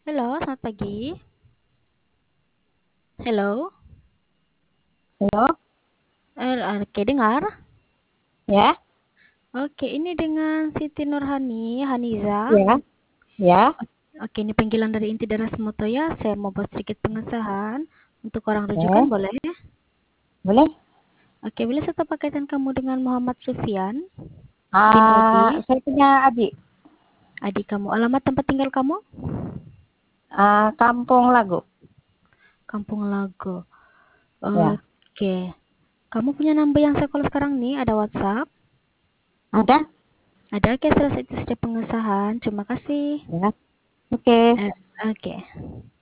Halo, selamat pagi. Halo. Halo, Oke, dengar? ya, Oke, ini dengan Siti Nurhani, Haniza. ya, ya, Oke, ini panggilan dari Inti Daerah Semoto ya. Saya mau buat sedikit pengesahan untuk orang rujukan, ya, boleh? boleh. Oke, boleh saya tahu kaitan kamu dengan Muhammad Sufyan bin Odi, Saya punya adik, adik kamu. Alamat tempat tinggal kamu? Kampung Lagu. Kampung Lago. Ya, Oke. Kamu punya number yang saya call sekarang nih, ada WhatsApp? ada? Ada, oke, selesai itu sudah pengesahan. Terima kasih. Ya, oke. Eh, oke.